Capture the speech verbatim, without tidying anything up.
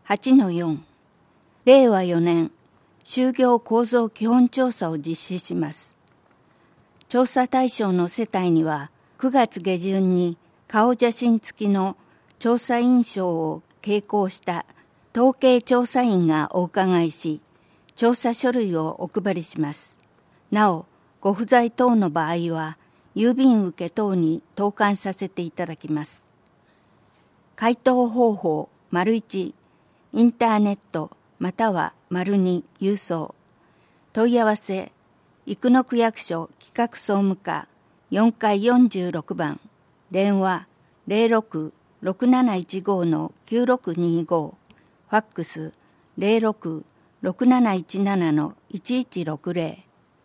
はちのよん れいわよねん就業構造基本調査を実施します。調査対象の世帯にはくがつ下旬に顔写真付きの調査員証を携行した統計調査員がお伺いし、調査書類をお配りします。なお、ご不在等の場合は郵便受け等に投函させていただきます。回答方法 いちインターネットまたは に 郵送。問い合わせ生野区役所企画総務課よんかいよんじゅうろくばん。電話 ゼロろく ろくなないちご きゅうろくにご。ファックス ゼロろく ろくなないちなな いちいちろくゼロ。